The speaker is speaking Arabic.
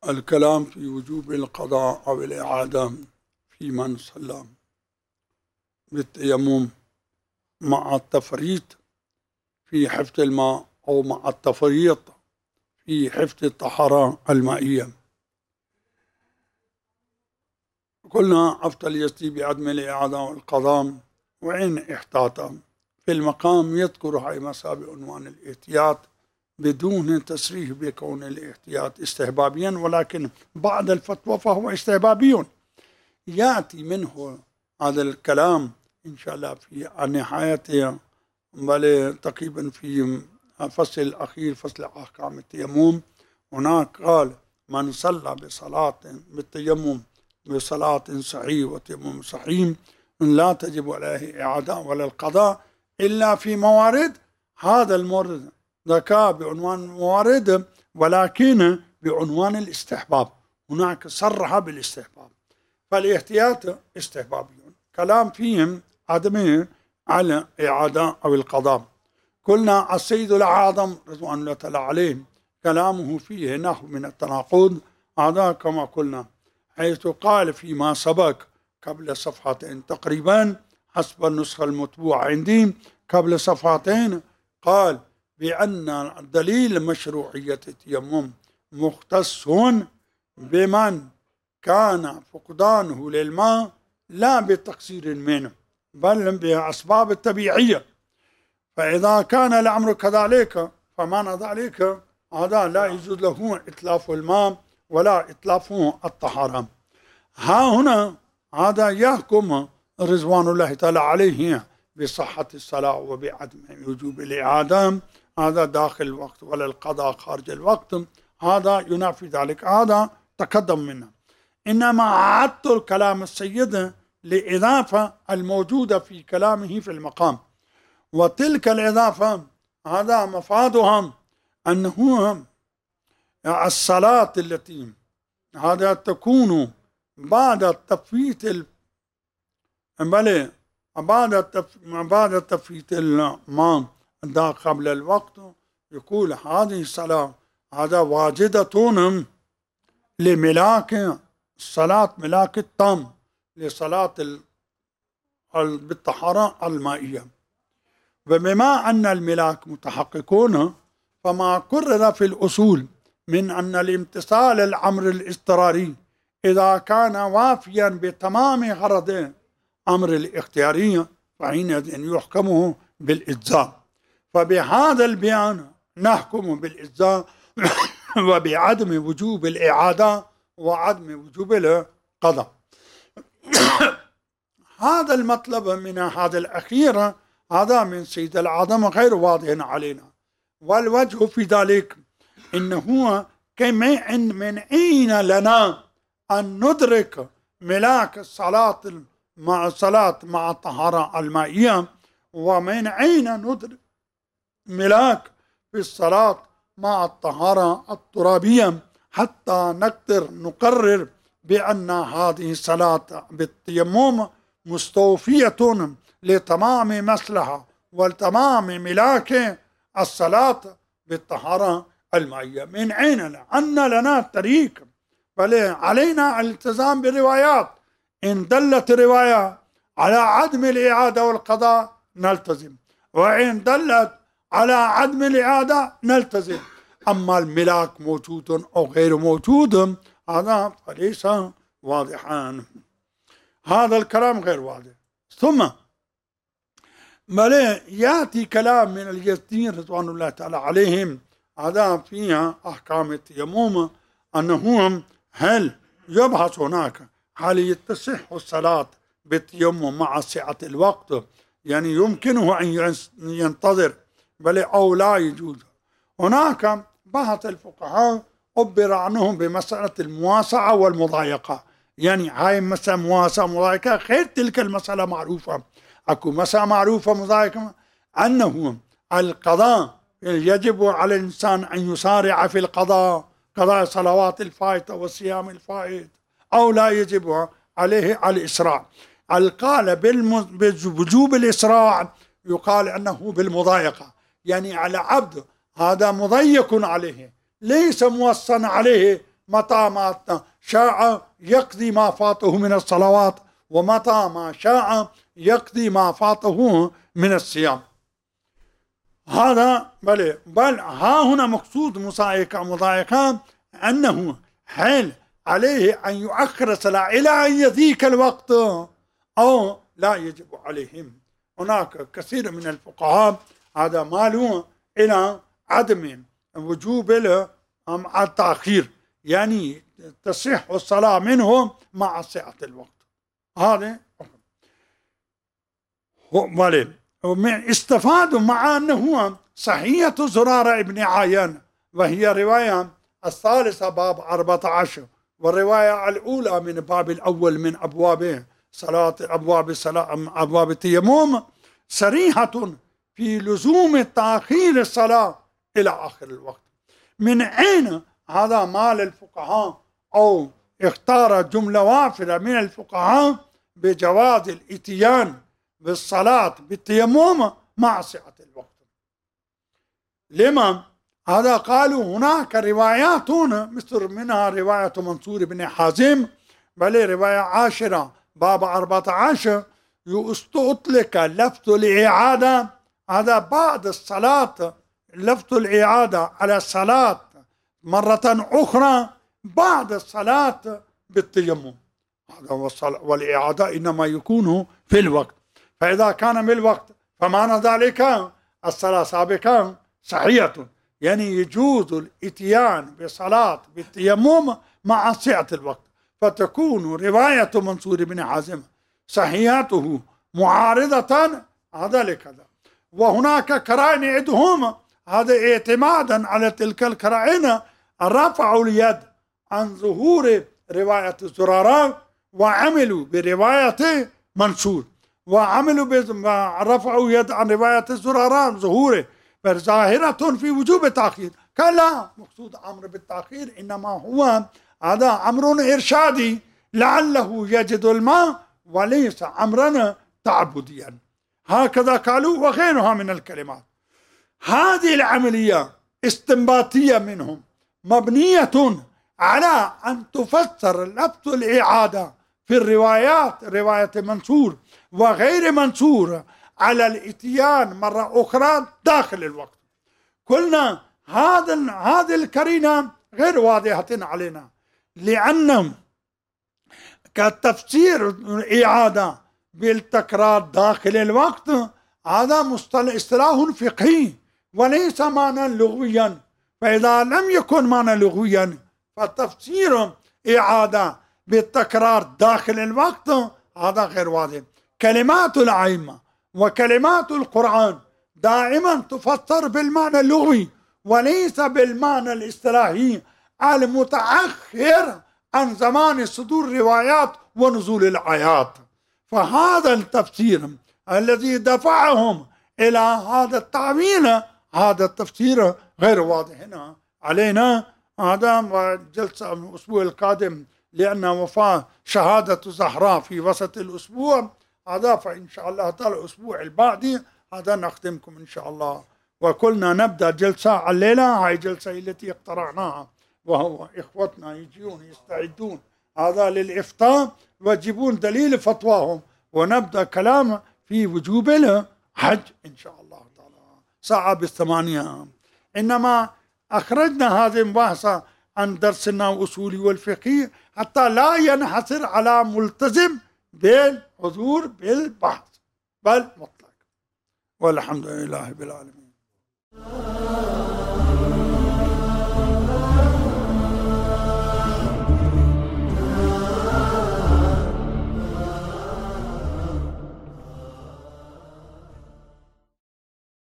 الكلام في وجوب القضاء أو الإعادة في من صلى بالتيمم مع التفريط في حفظ الماء أو مع التفريط في حفظ الطهارة المائية. قلنا أفضل يستي بعدم الإعادة والقضاء وإن احتاط. في المقام يذكر هاي مسألة بعنوان الاحتياط بدون تصريح بكون الاحتياط استحبابيا، ولكن بعد الفتوى فهو استحبابي. يأتي منه هذا الكلام إن شاء الله في نهاية بل تقريبا في فصل الأخير، فصل أحكام التيمم. هناك قال من صلى بصلاة بالتيمم بصلاة صحيح وتيمم صحيح لا تجب عليه إعادة ولا القضاء إلا في موارد. هذا المورد ذكاء بعنوان موارد ولكن بعنوان الاستحباب، هناك صرح بالاستحباب، فالاحتياط استحبابي. كلام فيهم عدمه على إعادة أو القضاء. قلنا السيد الأعظم رضوان الله تعالى عليه كلامه فيه نحو من التناقض، هذا كما قلنا حيث قال فيما سبق قبل صفحتين تقريبا حسب النسخة المطبوعة عندي قبل صفحتين، قال بأن دليل مشروعية التيمم مختص بمن كان فقدانه للماء لا بتقصير منه بل بأسباب الطبيعية، فإذا كان الأمر كذلك فمعنى ذلك هذا لا يجوز له إتلاف الماء ولا إتلاف الطهارة. ها هنا هذا يحكم رضوان الله تعالى عليه بصحة الصلاة وبعدم وجوب الإعادة، هذا داخل الوقت ولا القضاء خارج الوقت، هذا ينافي ذلك، هذا تقدم منا. إنما عدت الكلام السيد لإضافة الموجودة في كلامه في المقام، وتلك الإضافة هذا مفادها أنه الصلاة التي هذا تكون بعد التفويت بعد تفويت الماء قبل الوقت، يقول هذه الصلاة هذا واجدة لملاك الصلاة، ملاك التام لصلاة بالطهارة المائية. وبما أن الملاك متحققون فما قرر في الأصول من أن الامتثال الأمر الاضطراري إذا كان وافيا بتمام غرض أمر الاختيارية فحينئذ يحكمه بالإجزاء. فبهذا البيان نحكم بالإجزاء وبعدم وجوب الإعادة وعدم وجوب القضاء. هذا المطلب من هذا الأخير هذا من سيد الأعظم غير واضح علينا، والوجه في ذلك إنه من أين لنا أن ندرك ملاك الصلاة مع الطهارة المائية، ومن أين ندرك ملاك في الصلاة مع الطهارة الترابية حتى نقرر بأن هذه الصلاة بالتيمم مستوفية لتمام مصلحة وتمام ملاك الصلاة بالطهارة المائية. من أين أن لنا طريق، بل علينا الالتزام بالروايات. إن دلت رواية على عدم الإعادة والقضاء نلتزم، وإن دلت على عدم الإعادة نلتزم. أما الملاك موجود أو غير موجود هذا فليس واضحا، هذا الكلام غير واضح. ثم بل يأتي كلام من اليزيديين رضوان الله تعالى عليهم هذا فيها أحكام التيمم، أنهم هل يبحث هناك هل تصح الصلاة بالتيمم مع سعة الوقت، يعني يمكنه أن ينتظر بل أو لا يجوز. هناك بحث الفقهاء عبر عنهم بمسألة المواسعة والمضايقة، يعني هاي مسألة مواسعة مضايقة غير تلك المسألة معروفة. أكو مسألة معروفة مضايقة أنه القضاء يجب على الإنسان أن يسارع في القضاء، قضاء صلوات الفائتة والصيام الفائت، أو لا يجب عليه الإسراع. القال بوجوب الإسراع يقال أنه بالمضايقة، يعني على عبد هذا مضيق عليه ليس موصى عليه متى ما شاء يقضي ما فاته من الصلوات، ومتى ما شاء يقضي ما فاته من الصيام. هذا بل ها هنا مقصود مضايقة أنه حال عليه أن يؤخر الصلاة إلى أن يضيق الوقت أو لا يجب عليهم. هناك كثير من الفقهاء هذا مالوا إلى عدم وجوب التأخير، يعني تصح الصلاة منهم مع سعة الوقت. هذا استفادوا مع أنه صحية زرارة ابن عيان، وهي رواية الثالثة باب 14، والرواية الأولى من باب الأول من أبواب صلاة أبواب التيمم صريحة في لزوم تأخير الصلاة إلى آخر الوقت. من أين هذا مال الفقهاء أو اختار جملة وافرة من الفقهاء بجواز الاتيان بالصلاة بالتيمم مع سعة الوقت؟ لما هذا قالوا هناك روايات مثل منها رواية منصور بن حازم، بل رواية عاشرة باب 14 أطلق لفظ الإعادة هذا بعد الصلاة، لفظ الإعادة على الصلاة مرة أخرى بعد الصلاة بالتيمم. هذا والإعادة إنما يكون في الوقت، فإذا كان بالوقت فمعنى ذلك الصلاة سابقا صحيحة، يعني يجوز الاتيان بصلاة بالتيمم مع سعة الوقت، فتكون رواية منصور بن حازم صحيحته معارضة هذا لكذا. وهناك كرائن عندهم هذا اعتمادا على تلك الكرائن رفعوا اليد عن ظهور رواية زرارة وعملوا برواية منصور، وعملوا رفعوا يد عن رواية زرارة ظهوره فظاهرة في وجوب التأخير. قال لا، مقصود أمر بالتأخير إنما هو هذا أمر إرشادي لعله يجد الماء وليس أمرا تعبديا. هكذا قالوا وغيرها من الكلمات. هذه العملية استنباطية منهم مبنية على أن تفسر لفظ الإعادة في الروايات رواية منصور وغير منصور على الاتيان مرة أخرى داخل الوقت. قلنا هذه القرينة غير واضحة علينا، لأن كتفسير الإعادة بالتكرار داخل الوقت هذا اصطلاح فقهي وليس معنى لغويا، فإذا لم يكن معنى لغويا فتفسير إعادة بالتكرار داخل الوقت هذا غير واضح. كلمات الأئمة وكلمات القرآن دائما تفسر بالمعنى اللغوي وليس بالمعنى الاصطلاحي المتأخر عن زمان صدور الروايات ونزول الآيات. فهذا التفسير الذي دفعهم إلى هذا التعويل هذا التفسير غير واضح هنا علينا. هذا جلسة الأسبوع القادم لأن وفاة شهادة زهراء في وسط الأسبوع هذا، فإن شاء الله تعالى الأسبوع البعدي هذا نختمكم إن شاء الله. وكلنا نبدأ جلسة الليلة، هاي جلسة التي اقترعناها، وهو إخوتنا يجيون يستعدون هذا للإفتاء ويجيبون دليل فتواهم، ونبدأ كلام في وجوب الحج إن شاء الله تعالى ساعة 8. إنما أخرجنا هذه المباحثة عن درسنا الأصولي والفقهي حتى لا ينحصر على ملتزم بالحضور بالبحث بل مطلق. والحمد لله بالعالمين.